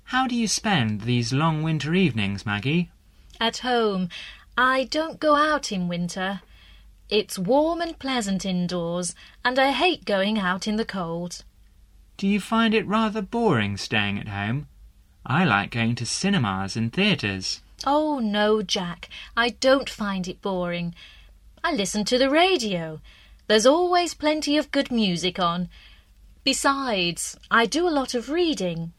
How do you spend these long winter evenings, Maggie? At home. I don't go out in winter. It's warm and pleasant indoors, and I hate going out in the cold. Do you find it rather boring staying at home? I like going to cinemas and theatres. Oh, no, Jack, I don't find it boring. I listen to the radio. There's always plenty of good music on. Besides, I do a lot of reading.